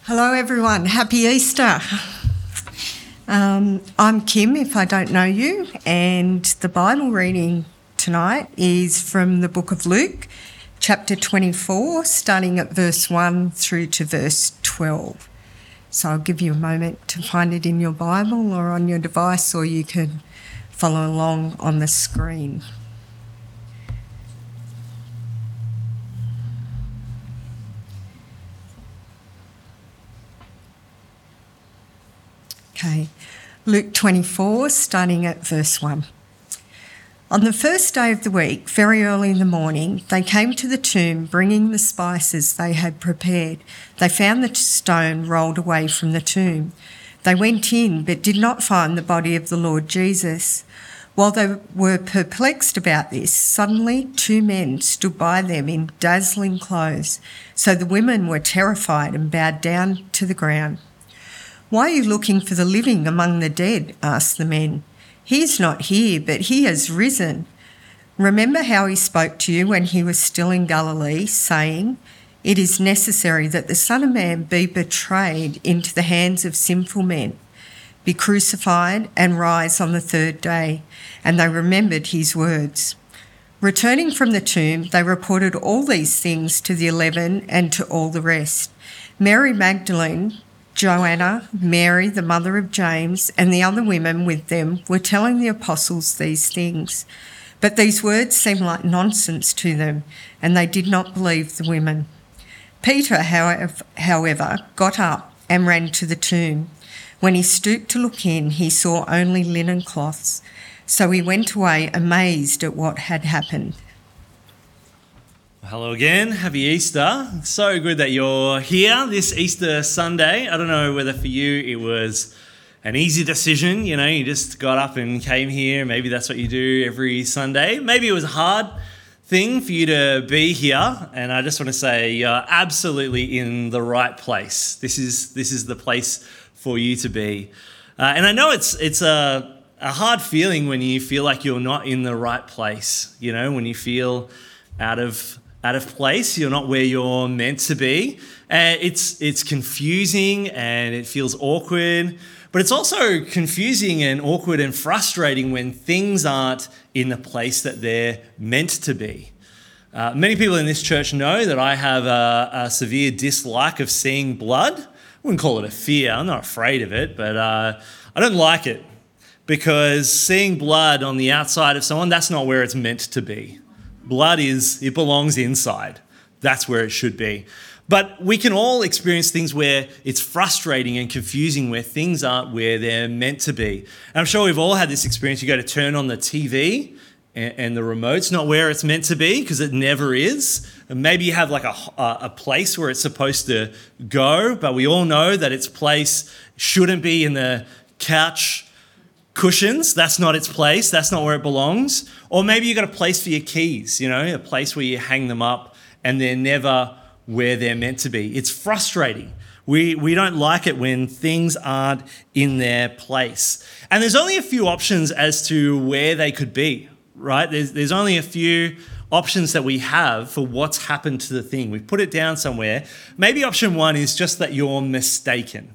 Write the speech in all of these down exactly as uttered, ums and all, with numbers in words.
Hello everyone, happy Easter. Um, I'm Kim, if I don't know you, and the Bible reading tonight is from the book of Luke, chapter twenty-four, starting at verse one through to verse twelve. So I'll give you a moment to find it in your Bible or on your device, or you can follow along on the screen. Okay, Luke twenty-four, starting at verse one. On the first day of the week, very early in the morning, they came to the tomb bringing the spices they had prepared. They found the stone rolled away from the tomb. They went in but did not find the body of the Lord Jesus. While they were perplexed about this, suddenly two men stood by them in dazzling clothes. So the women were terrified and bowed down to the ground. "Why are you looking for the living among the dead?" asked the men. "He is not here, but he has risen. Remember how he spoke to you when he was still in Galilee, saying, 'It is necessary that the Son of Man be betrayed into the hands of sinful men, be crucified and rise on the third day.'" And they remembered his words. Returning from the tomb, they reported all these things to the eleven and to all the rest. Mary Magdalene, Joanna, Mary, the mother of James, and the other women with them were telling the apostles these things. But these words seemed like nonsense to them, and they did not believe the women. Peter, however, got up and ran to the tomb. When he stooped to look in, he saw only linen cloths. So he went away amazed at what had happened. Hello again, happy Easter. So good that you're here this Easter Sunday. I don't know whether for you it was an easy decision, you know, you just got up and came here. Maybe that's what you do every Sunday. Maybe it was a hard thing for you to be here, and I just want to say you're absolutely in the right place. This is this is the place for you to be. Uh, and I know it's it's a, a hard feeling when you feel like you're not in the right place, you know, when you feel out of out of place, you're not where you're meant to be. Uh, it's it's confusing and it feels awkward, but it's also confusing and awkward and frustrating when things aren't in the place that they're meant to be. Uh, many people in this church know that I have a, a severe dislike of seeing blood. I wouldn't call it a fear, I'm not afraid of it, but uh, I don't like it because seeing blood on the outside of someone, that's not where it's meant to be. Blood is, it belongs inside. That's where it should be. But we can all experience things where it's frustrating and confusing, where things aren't where they're meant to be. And I'm sure we've all had this experience. You go to turn on the T V and, and the remote's not where it's meant to be because it never is. And maybe you have like a, a place where it's supposed to go, but we all know that its place shouldn't be in the couch cushions. That's not its place. That's not where it belongs. Or maybe you've got a place for your keys, you know, a place where you hang them up and they're never where they're meant to be. It's frustrating. We we don't like it when things aren't in their place. And there's only a few options as to where they could be, right? There's, there's only a few options that we have for what's happened to the thing. We've put it down somewhere. Maybe option one is just that you're mistaken.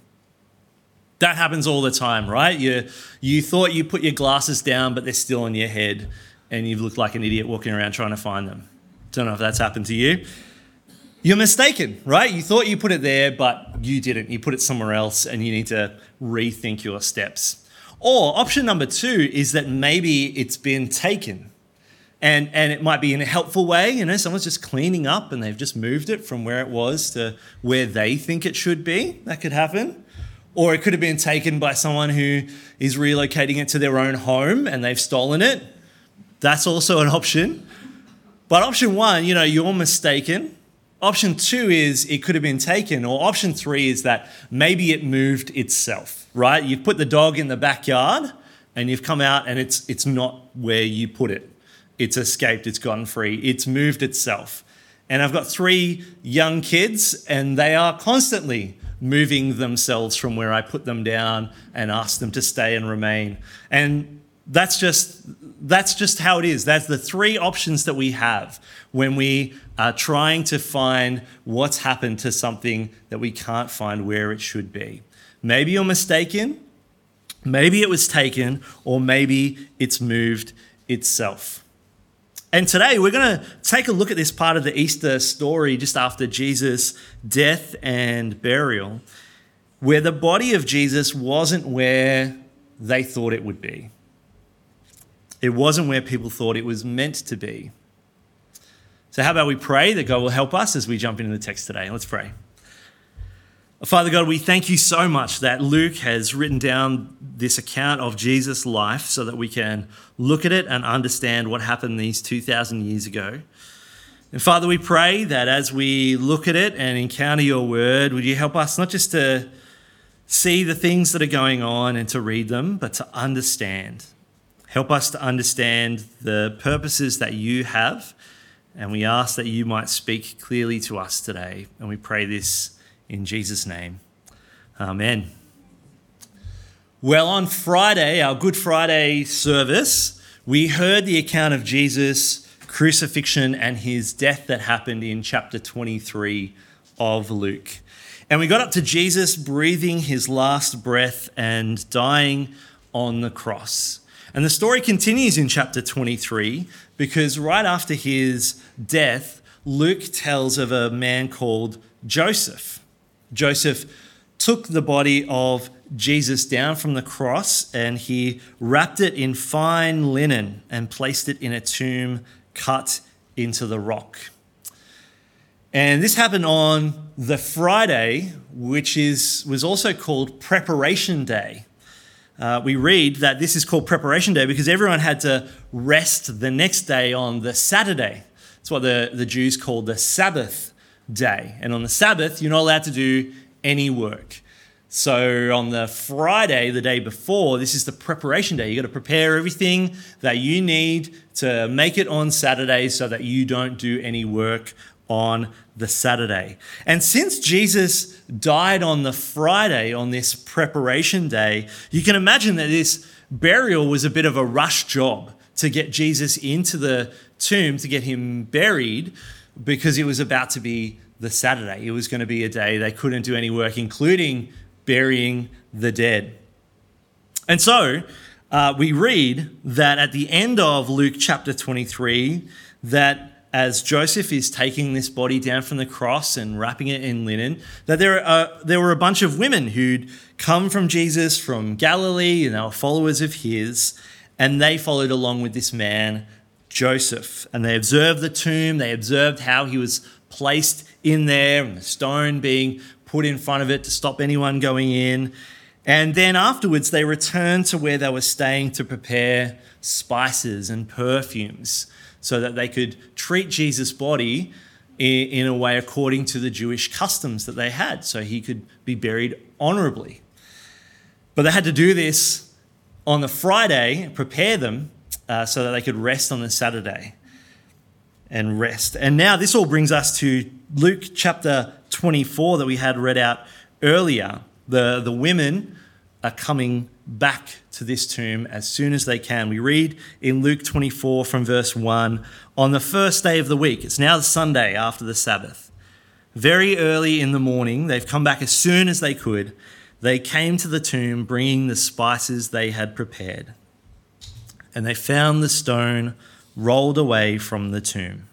That happens all the time, right? You you thought you put your glasses down, but they're still in your head, and you've looked like an idiot walking around trying to find them. Don't know if that's happened to you. You're mistaken, right? You thought you put it there, but you didn't. You put it somewhere else, and you need to rethink your steps. Or option number two is that maybe it's been taken, and, and it might be in a helpful way. You know, someone's just cleaning up, and they've just moved it from where it was to where they think it should be. That could happen. Or it could have been taken by someone who is relocating it to their own home and they've stolen it. That's also an option. But option one, you know, you're mistaken. Option two is it could have been taken. Or option three is that maybe it moved itself, right? You've put the dog in the backyard and you've come out and it's it's not where you put it. It's escaped, it's gotten free, it's moved itself. And I've got three young kids and they are constantly moving themselves from where I put them down and ask them to stay and remain. And That's just that's just how it is. That's the three options that we have when we are trying to find what's happened to something that we can't find where it should be. Maybe you're mistaken, maybe it was taken, or maybe it's moved itself. And today we're going to take a look at this part of the Easter story just after Jesus' death and burial, where the body of Jesus wasn't where they thought it would be. It wasn't where people thought it was meant to be. So how about we pray that God will help us as we jump into the text today? Let's pray. Father God, we thank you so much that Luke has written down this account of Jesus' life so that we can look at it and understand what happened these two thousand years ago. And Father, we pray that as we look at it and encounter your word, would you help us not just to see the things that are going on and to read them, but to understand. Help us to understand the purposes that you have, and we ask that you might speak clearly to us today. And we pray this in Jesus' name. Amen. Well, on Friday, our Good Friday service, we heard the account of Jesus' crucifixion and his death that happened in chapter twenty-three of Luke. And we got up to Jesus breathing his last breath and dying on the cross. And the story continues in chapter twenty-three because right after his death, Luke tells of a man called Joseph. Joseph took the body of Jesus down from the cross and he wrapped it in fine linen and placed it in a tomb cut into the rock. And this happened on the Friday, which is was also called Preparation Day. Uh, we read that this is called Preparation Day because everyone had to rest the next day on the Saturday. That's what the, the Jews called the Sabbath day. And on the Sabbath, you're not allowed to do any work. So on the Friday, the day before, this is the preparation day. You've got to prepare everything that you need to make it on Saturday so that you don't do any work on the Saturday. And since Jesus died on the Friday, on this preparation day, you can imagine that this burial was a bit of a rush job to get Jesus into the tomb, to get him buried, because it was about to be the Saturday. It was going to be a day they couldn't do any work, including burying the dead. And so uh, we read that at the end of Luke chapter twenty-three, that as Joseph is taking this body down from the cross and wrapping it in linen, that there, are, there were a bunch of women who'd come from Jesus from Galilee, and they were followers of his, and they followed along with this man, Joseph. And they observed the tomb, they observed how he was placed in there, and the stone being put in front of it to stop anyone going in. And then afterwards, they returned to where they were staying to prepare spices and perfumes, so that they could treat Jesus' body in a way according to the Jewish customs that they had, so he could be buried honorably. But they had to do this on the Friday, prepare them uh, so that they could rest on the Saturday and rest. And now this all brings us to Luke chapter twenty-four that we had read out earlier. The, the women are coming back to this tomb as soon as they can. We read in Luke twenty-four from verse one, on the first day of the week, it's now the Sunday after the Sabbath, very early in the morning, they've come back as soon as they could, they came to the tomb bringing the spices they had prepared. And they found the stone rolled away from the tomb.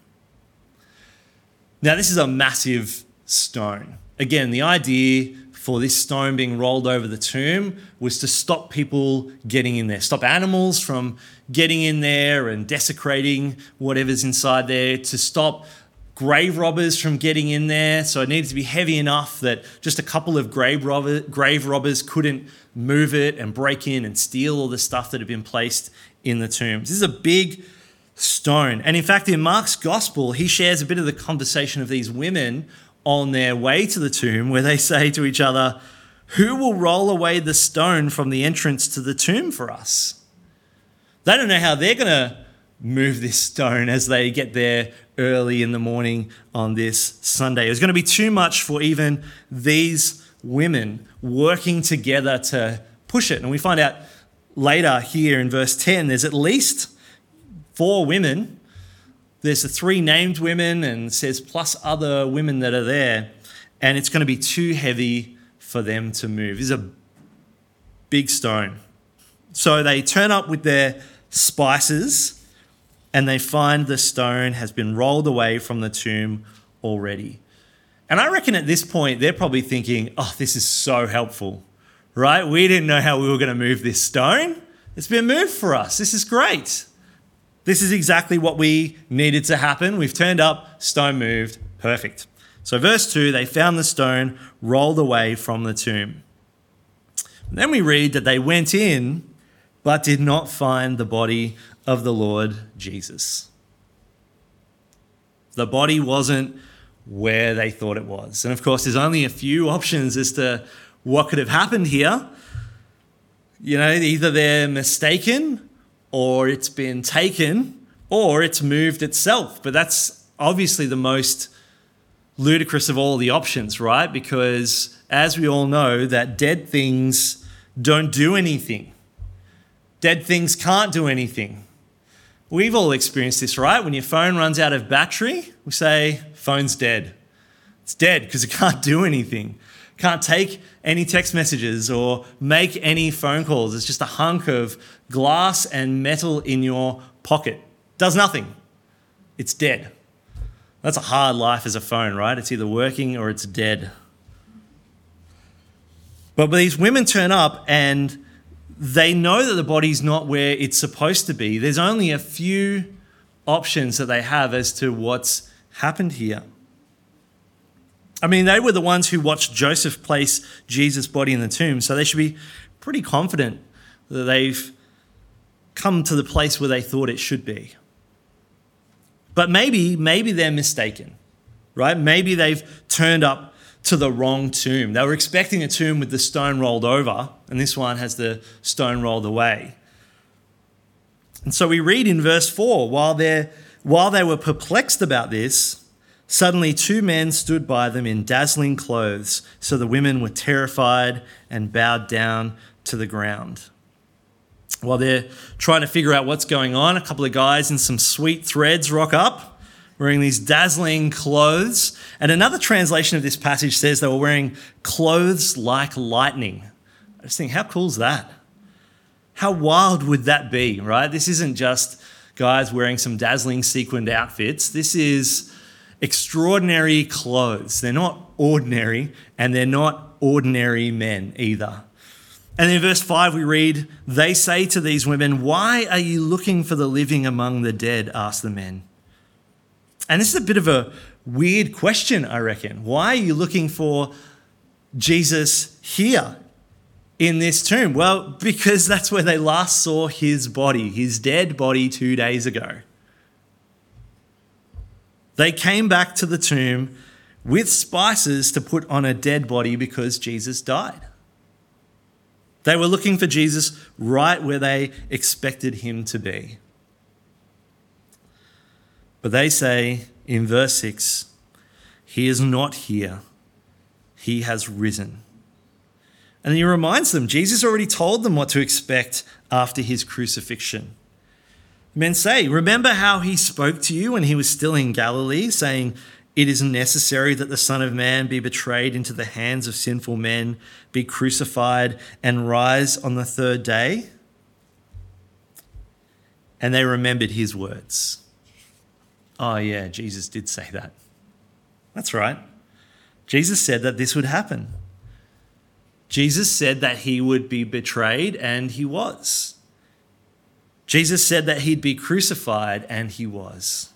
Now this is a massive stone. Again, the idea for this stone being rolled over the tomb was to stop people getting in there, stop animals from getting in there and desecrating whatever's inside there, to stop grave robbers from getting in there. So it needed to be heavy enough that just a couple of grave, robber, grave robbers couldn't move it and break in and steal all the stuff that had been placed in the tombs. This is a big stone. And in fact, in Mark's gospel, he shares a bit of the conversation of these women on their way to the tomb, where they say to each other, "Who will roll away the stone from the entrance to the tomb for us?" They don't know how they're going to move this stone as they get there early in the morning on this Sunday. It was going to be too much for even these women working together to push it. And we find out later here in verse ten, there's at least four women. There's the three named women, and it says plus other women that are there, and it's going to be too heavy for them to move. This is a big stone. So they turn up with their spices, and they find the stone has been rolled away from the tomb already. And I reckon at this point, they're probably thinking, oh, this is so helpful, right? We didn't know how we were going to move this stone. It's been moved for us. This is great. This is exactly what we needed to happen. We've turned up, stone moved, perfect. So verse two, they found the stone rolled away from the tomb. And then we read that they went in, but did not find the body of the Lord Jesus. The body wasn't where they thought it was. And of course, there's only a few options as to what could have happened here. You know, either they're mistaken, or it's been taken, or it's moved itself. But that's obviously the most ludicrous of all the options, right? Because as we all know, that dead things don't do anything. Dead things can't do anything. We've all experienced this, right? When your phone runs out of battery, we say, phone's dead. It's dead because it can't do anything. Can't take any text messages or make any phone calls. It's just a hunk of glass and metal in your pocket. Does nothing. It's dead. That's a hard life as a phone, right? It's either working or it's dead. But these women turn up and they know that the body's not where it's supposed to be. There's only a few options that they have as to what's happened here. I mean, they were the ones who watched Joseph place Jesus' body in the tomb, so they should be pretty confident that they've come to the place where they thought it should be. But maybe, maybe they're mistaken, right? Maybe they've turned up to the wrong tomb. They were expecting a tomb with the stone rolled over, and this one has the stone rolled away. And so we read in verse four, while they while they were perplexed about this, suddenly two men stood by them in dazzling clothes. So the women were terrified and bowed down to the ground. While they're trying to figure out what's going on, a couple of guys in some sweet threads rock up, wearing these dazzling clothes. And another translation of this passage says they were wearing clothes like lightning. I just think, how cool is that? How wild would that be, right? This isn't just guys wearing some dazzling sequined outfits. This is extraordinary clothes. They're not ordinary, and they're not ordinary men either. And in verse five we read, they say to these women, "Why are you looking for the living among the dead?" asked the men. And this is a bit of a weird question, I reckon. Why are you looking for Jesus here in this tomb? Well, because that's where they last saw his body, his dead body two days ago. They came back to the tomb with spices to put on a dead body because Jesus died. They were looking for Jesus right where they expected him to be. But they say in verse six, he is not here. He has risen. And he reminds them, Jesus already told them what to expect after his crucifixion. Men say, remember how he spoke to you when he was still in Galilee, saying, it is necessary that the Son of Man be betrayed into the hands of sinful men, be crucified, and rise on the third day? And they remembered his words. Oh yeah, Jesus did say that. That's right. Jesus said that this would happen. Jesus said that he would be betrayed, and he was. Jesus said that he'd be crucified, and he was.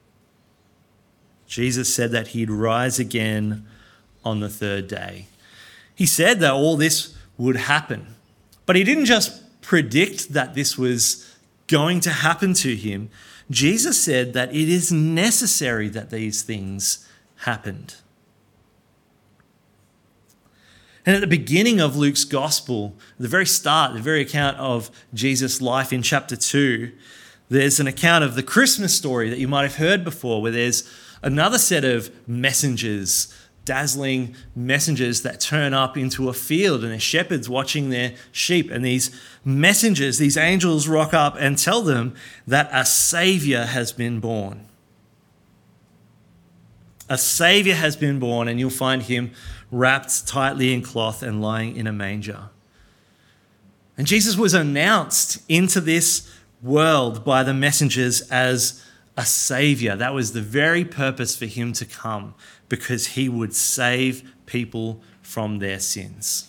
Jesus said that he'd rise again on the third day. He said that all this would happen, but he didn't just predict that this was going to happen to him. Jesus said that it is necessary that these things happened. And at the beginning of Luke's gospel, the very start, the very account of Jesus' life in chapter two, there's an account of the Christmas story that you might have heard before, where there's another set of messengers dazzling messengers that turn up into a field, and there's shepherds watching their sheep. And these messengers, these angels rock up and tell them that a Savior has been born. A Savior has been born, and you'll find him wrapped tightly in cloth and lying in a manger. And Jesus was announced into this world by the messengers as a Savior. That was the very purpose for him to come, because he would save people from their sins.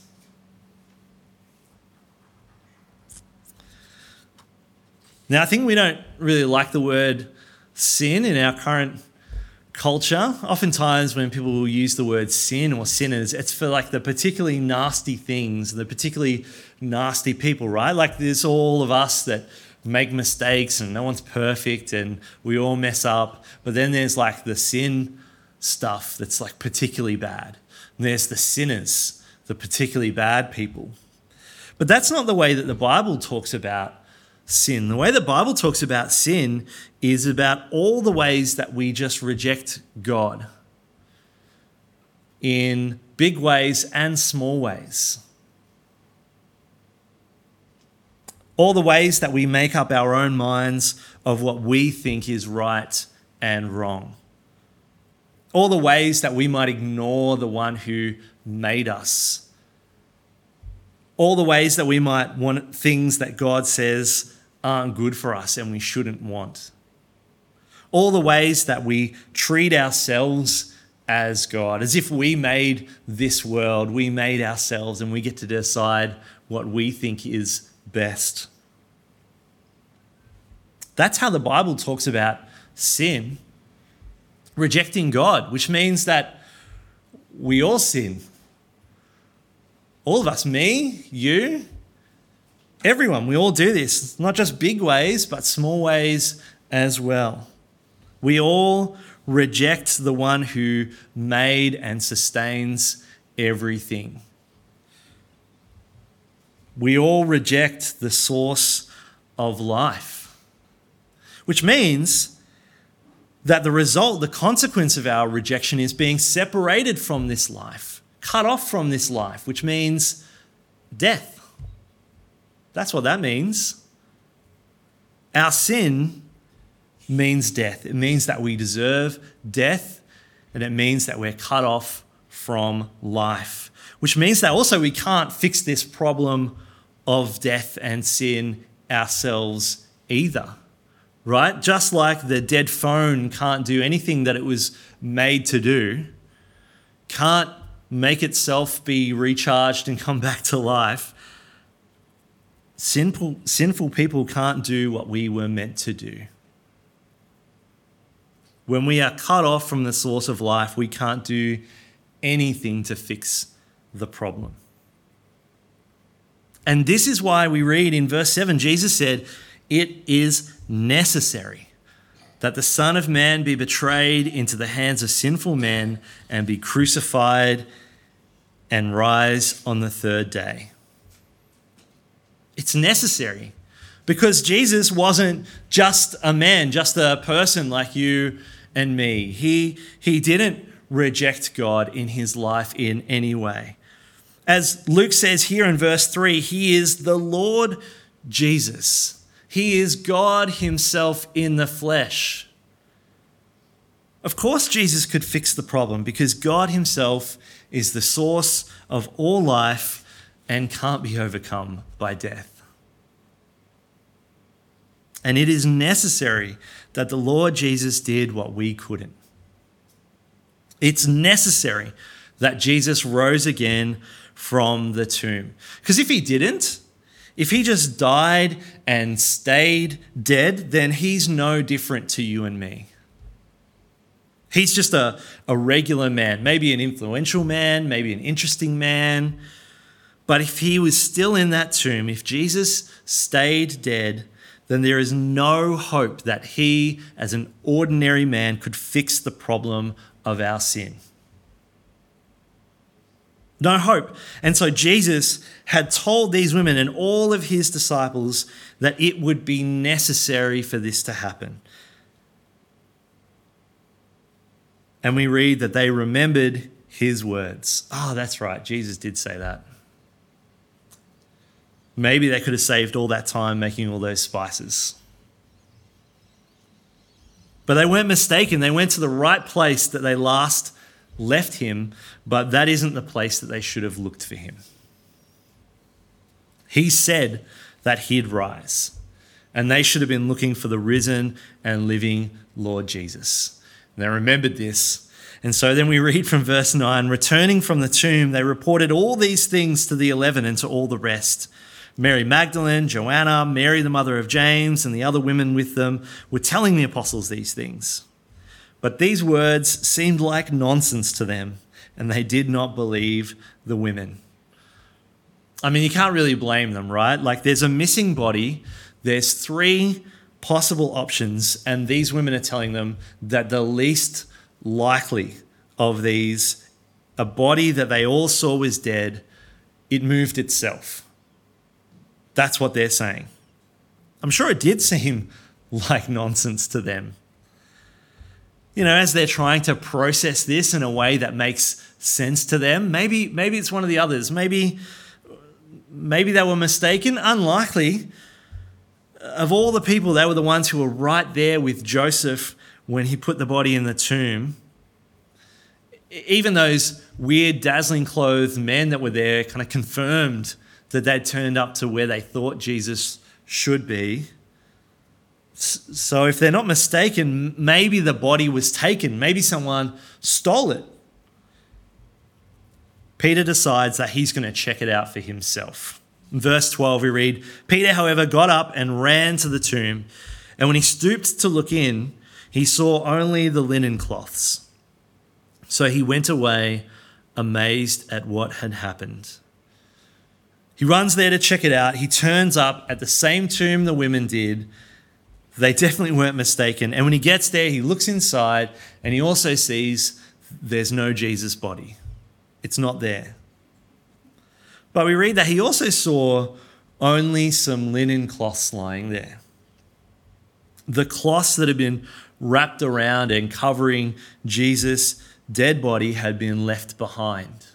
Now, I think we don't really like the word sin in our current culture. Oftentimes when people will use the word sin or sinners, it's for like the particularly nasty things, the particularly nasty people, right? Like there's all of us that make mistakes and no one's perfect and we all mess up. But then there's like the sin stuff that's like particularly bad. And there's the sinners, the particularly bad people. But that's not the way that the Bible talks about sin. The way the Bible talks about sin is about all the ways that we just reject God in big ways and small ways. All the ways that we make up our own minds of what we think is right and wrong. All the ways that we might ignore the one who made us. All the ways that we might want things that God says aren't good for us and we shouldn't want. All the ways that we treat ourselves as God, as if we made this world, we made ourselves, and we get to decide what we think is best. That's how the Bible talks about sin. Rejecting God, which means that we all sin. All of us, me, you, everyone, we all do this. Not just big ways, but small ways as well. We all reject the one who made and sustains everything. We all reject the source of life, which means that the result, the consequence of our rejection is being separated from this life, cut off from this life, which means death. That's what that means. Our sin means death. It means that we deserve death, and it means that we're cut off from life, which means that also we can't fix this problem of death and sin ourselves either. Right? Just like the dead phone can't do anything that it was made to do, can't make itself be recharged and come back to life, sinful, sinful people can't do what we were meant to do. When we are cut off from the source of life, we can't do anything to fix the problem. And this is why we read in verse seven, Jesus said, "It is necessary that the Son of Man be betrayed into the hands of sinful men and be crucified and rise on the third day." It's necessary because Jesus wasn't just a man, just a person like you and me. He, he didn't reject God in his life in any way. As Luke says here in verse three, he is the Lord Jesus. He is God himself in the flesh. Of course, Jesus could fix the problem because God himself is the source of all life and can't be overcome by death. And it is necessary that the Lord Jesus did what we couldn't. It's necessary that Jesus rose again from the tomb. Because if he didn't, if he just died and stayed dead, then he's no different to you and me. He's just a, a regular man, maybe an influential man, maybe an interesting man. But if he was still in that tomb, if Jesus stayed dead, then there is no hope that he, as an ordinary man, could fix the problem of our sin. No hope. And so Jesus had told these women and all of his disciples that it would be necessary for this to happen. And we read that they remembered his words. Oh, that's right. Jesus did say that. Maybe they could have saved all that time making all those spices. But they weren't mistaken. They went to the right place that they last left him, but that isn't the place that they should have looked for him. He said that he'd rise, and they should have been looking for the risen and living Lord Jesus. And they remembered this. And so then we read from verse nine, returning from the tomb, they reported all these things to the eleven and to all the rest. Mary Magdalene, Joanna, Mary the mother of James, and the other women with them were telling the apostles these things. But these words seemed like nonsense to them, and they did not believe the women. I mean, you can't really blame them, right? Like, there's a missing body, there's three possible options, and these women are telling them that the least likely of these, a body that they all saw was dead, it moved itself. That's what they're saying. I'm sure it did seem like nonsense to them. You know, as they're trying to process this in a way that makes sense to them, maybe maybe it's one of the others. Maybe, maybe they were mistaken. Unlikely. Of all the people, they were the ones who were right there with Joseph when he put the body in the tomb. Even those weird, dazzling clothed men that were there kind of confirmed that they'd turned up to where they thought Jesus should be. So if they're not mistaken, maybe the body was taken. Maybe someone stole it. Peter decides that he's going to check it out for himself. In verse twelve, we read, Peter, however, got up and ran to the tomb. And when he stooped to look in, he saw only the linen cloths. So he went away, amazed at what had happened. He runs there to check it out. He turns up at the same tomb the women did. They definitely weren't mistaken. And when he gets there, he looks inside and he also sees there's no Jesus body. It's not there. But we read that he also saw only some linen cloths lying there. The cloths that had been wrapped around and covering Jesus' dead body had been left behind.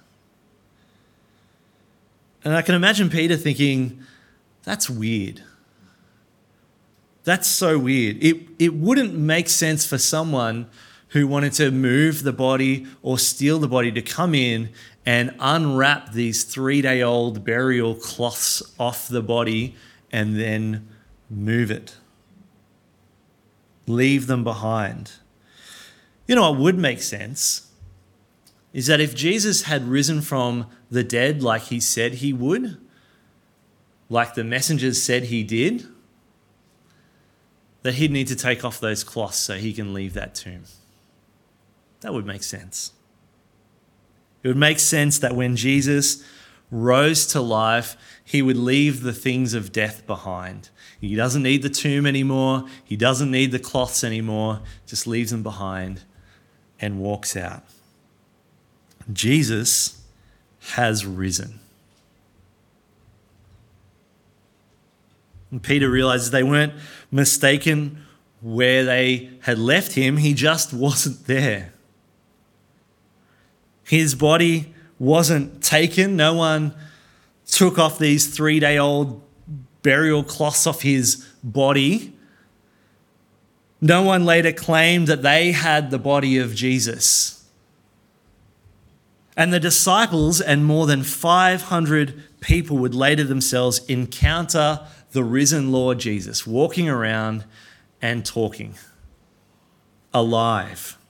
And I can imagine Peter thinking, that's weird. That's so weird. It, it wouldn't make sense for someone who wanted to move the body or steal the body to come in and unwrap these three-day-old burial cloths off the body and then move it. Leave them behind. You know what would make sense is that if Jesus had risen from the dead like he said he would, like the messengers said he did, that he'd need to take off those cloths so he can leave that tomb. That would make sense. It would make sense that when Jesus rose to life, he would leave the things of death behind. He doesn't need the tomb anymore. He doesn't need the cloths anymore. Just leaves them behind and walks out. Jesus has risen. And Peter realizes they weren't mistaken where they had left him. He just wasn't there. His body wasn't taken. No one took off these three-day-old burial cloths off his body. No one later claimed that they had the body of Jesus. And the disciples and more than five hundred people would later themselves encounter the risen Lord Jesus, walking around and talking, alive.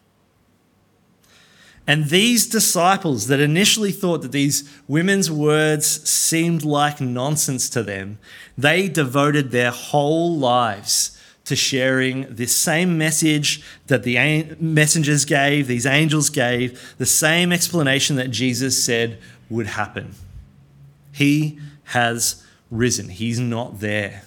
And these disciples that initially thought that these women's words seemed like nonsense to them, they devoted their whole lives to sharing this same message that the messengers gave, these angels gave, the same explanation that Jesus said would happen. He has risen. He's not there.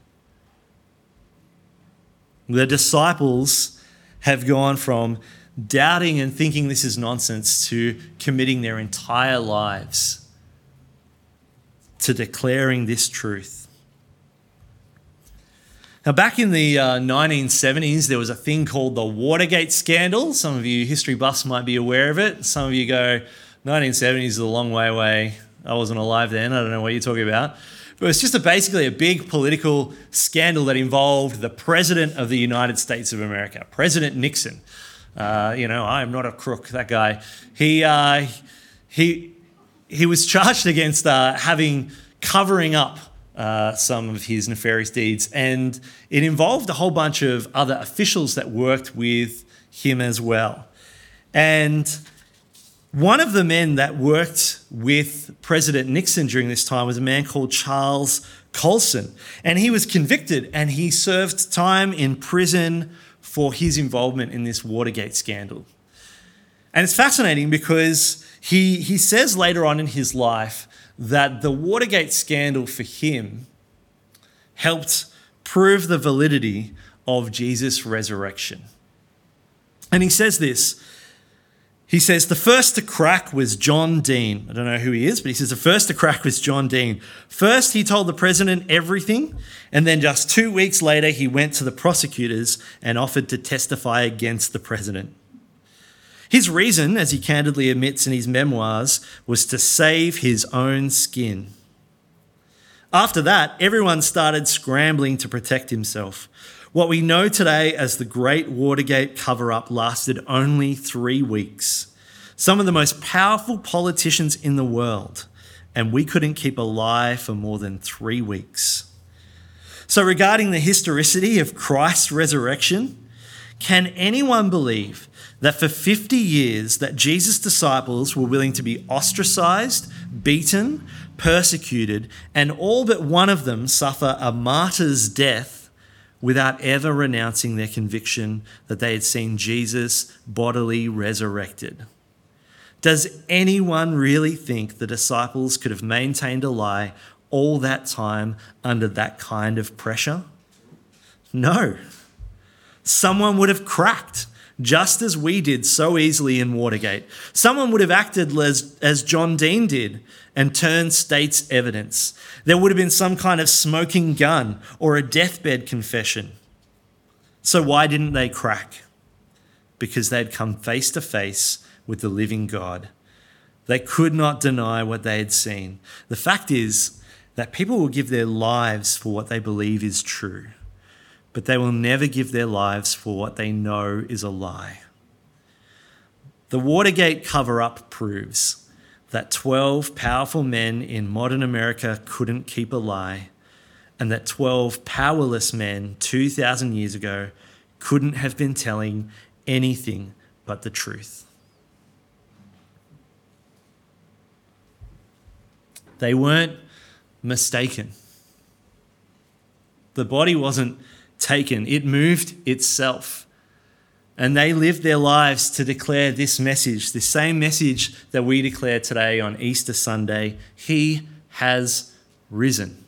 The disciples have gone from doubting and thinking this is nonsense to committing their entire lives to declaring this truth. Now, back in the uh, nineteen seventies, there was a thing called the Watergate scandal. Some of you history buffs might be aware of it. Some of you go, nineteen seventies is a long way away. I wasn't alive then. I don't know what you're talking about. But it was just a, basically a big political scandal that involved the President of the United States of America, President Nixon. Uh, you know, I am not a crook, that guy. He uh, he he was charged against uh, having covering up uh, some of his nefarious deeds, and it involved a whole bunch of other officials that worked with him as well. And one of the men that worked with President Nixon during this time was a man called Charles Colson, and he was convicted and he served time in prison for his involvement in this Watergate scandal. And it's fascinating because he, he says later on in his life that the Watergate scandal for him helped prove the validity of Jesus' resurrection. And he says this, he says, the first to crack was John Dean. I don't know who he is, but he says the first to crack was John Dean. First, he told the president everything, and then just two weeks later, he went to the prosecutors and offered to testify against the president. His reason, as he candidly admits in his memoirs, was to save his own skin. After that, everyone started scrambling to protect himself. What we know today as the Great Watergate cover-up lasted only three weeks. Some of the most powerful politicians in the world, and we couldn't keep a lie for more than three weeks. So regarding the historicity of Christ's resurrection, can anyone believe that for fifty years that Jesus' disciples were willing to be ostracized, beaten, persecuted, and all but one of them suffer a martyr's death without ever renouncing their conviction that they had seen Jesus bodily resurrected? Does anyone really think the disciples could have maintained a lie all that time under that kind of pressure? No. Someone would have cracked, just as we did so easily in Watergate. Someone would have acted as, as John Dean did and turned state's evidence. There would have been some kind of smoking gun or a deathbed confession. So why didn't they crack? Because they'd come face to face with the living God. They could not deny what they had seen. The fact is that people will give their lives for what they believe is true, but they will never give their lives for what they know is a lie. The Watergate cover-up proves that twelve powerful men in modern America couldn't keep a lie, and that twelve powerless men two thousand years ago couldn't have been telling anything but the truth. They weren't mistaken. The body wasn't taken, it moved itself. And they lived their lives to declare this message, the same message that we declare today on Easter Sunday: He has risen.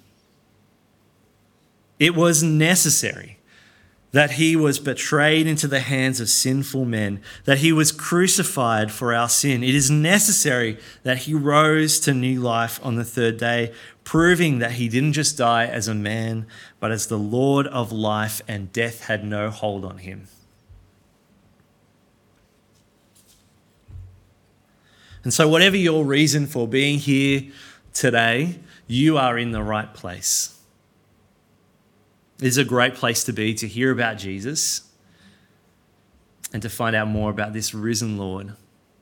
It was necessary that he was betrayed into the hands of sinful men, that he was crucified for our sin. It is necessary that he rose to new life on the third day, proving that he didn't just die as a man, but as the Lord of life, and death had no hold on him. And so whatever your reason for being here today, you are in the right place. It is a great place to be, to hear about Jesus and to find out more about this risen Lord.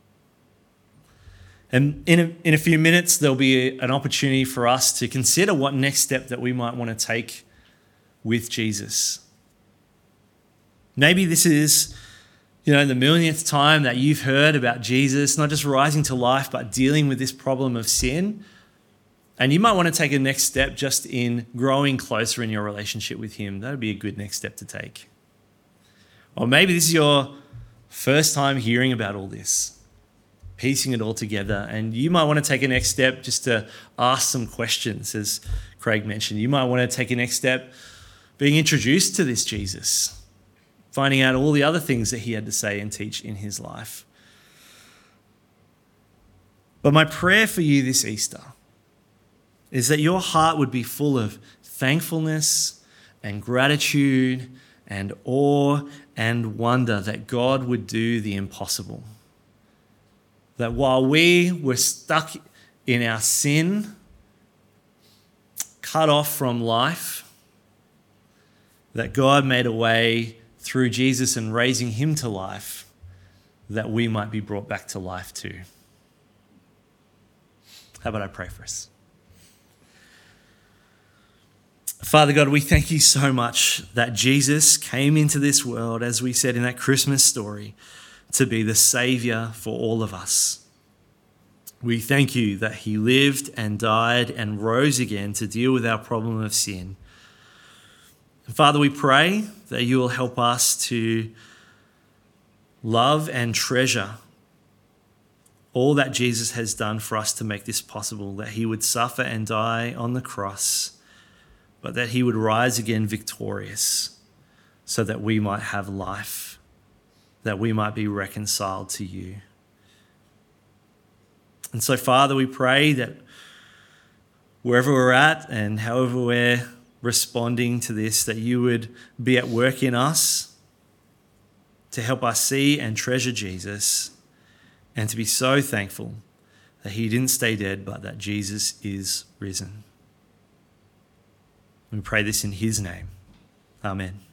And in a, in a few minutes, there'll be an opportunity for us to consider what next step that we might want to take with Jesus. Maybe this is, you know, the millionth time that you've heard about Jesus, not just rising to life, but dealing with this problem of sin. And you might want to take a next step just in growing closer in your relationship with him. That would be a good next step to take. Or maybe this is your first time hearing about all this, piecing it all together, and you might want to take a next step just to ask some questions, as Craig mentioned. You might want to take a next step being introduced to this Jesus, finding out all the other things that he had to say and teach in his life. But my prayer for you this Easter is that your heart would be full of thankfulness and gratitude and awe and wonder that God would do the impossible. That while we were stuck in our sin, cut off from life, that God made a way through Jesus and raising him to life, that we might be brought back to life too. How about I pray for us? Father God, we thank you so much that Jesus came into this world, as we said in that Christmas story, to be the Saviour for all of us. We thank you that he lived and died and rose again to deal with our problem of sin. And Father, we pray that you will help us to love and treasure all that Jesus has done for us to make this possible, that he would suffer and die on the cross, but that he would rise again victorious so that we might have life, that we might be reconciled to you. And so, Father, we pray that wherever we're at and however we're responding to this, that you would be at work in us to help us see and treasure Jesus, and to be so thankful that he didn't stay dead, but that Jesus is risen. We pray this in his name. Amen.